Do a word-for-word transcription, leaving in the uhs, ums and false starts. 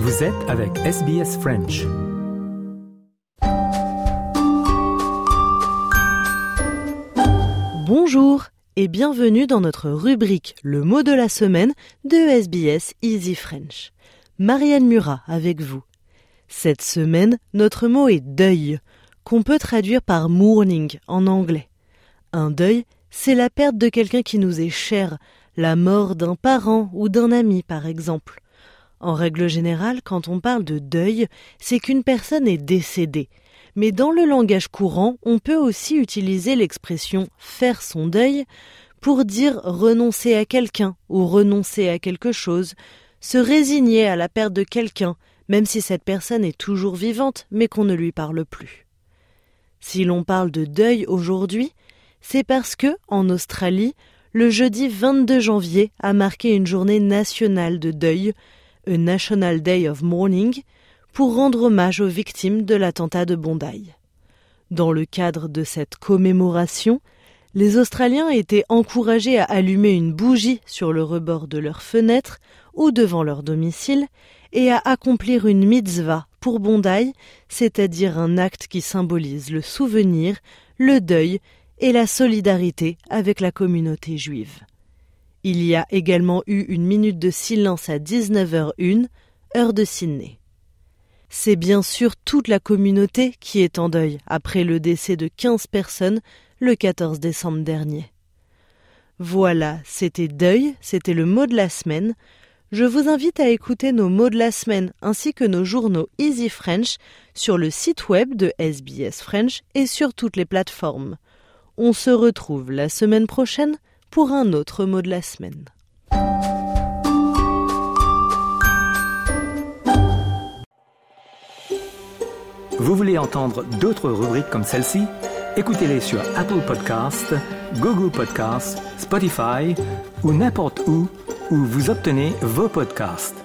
Vous êtes avec S B S French. Bonjour et bienvenue dans notre rubrique Le mot de la semaine de S B S Easy French. Marianne Murat avec vous. Cette semaine, notre mot est deuil, qu'on peut traduire par mourning en anglais. Un deuil, c'est la perte de quelqu'un qui nous est cher, la mort d'un parent ou d'un ami par exemple. En règle générale, quand on parle de deuil, c'est qu'une personne est décédée. Mais dans le langage courant, on peut aussi utiliser l'expression « faire son deuil » pour dire renoncer à quelqu'un ou renoncer à quelque chose, se résigner à la perte de quelqu'un, même si cette personne est toujours vivante, mais qu'on ne lui parle plus. Si l'on parle de deuil aujourd'hui, c'est parce que, en Australie, le jeudi vingt-deux janvier a marqué une journée nationale de deuil, A National Day of Mourning, pour rendre hommage aux victimes de l'attentat de Bondi. Dans le cadre de cette commémoration, les Australiens étaient encouragés à allumer une bougie sur le rebord de leur fenêtre ou devant leur domicile et à accomplir une mitzvah pour Bondi, c'est-à-dire un acte qui symbolise le souvenir, le deuil et la solidarité avec la communauté juive. Il y a également eu une minute de silence à dix-neuf heures une, heure de Sydney. C'est bien sûr toute la communauté qui est en deuil après le décès de quinze personnes le quatorze décembre dernier. Voilà, c'était deuil, c'était le mot de la semaine. Je vous invite à écouter nos mots de la semaine ainsi que nos journaux Easy French sur le site web de S B S French et sur toutes les plateformes. On se retrouve la semaine prochaine pour un autre mot de la semaine. Vous voulez entendre d'autres rubriques comme celle-ci? Écoutez-les sur Apple Podcasts, Google Podcasts, Spotify ou n'importe où où vous obtenez vos podcasts.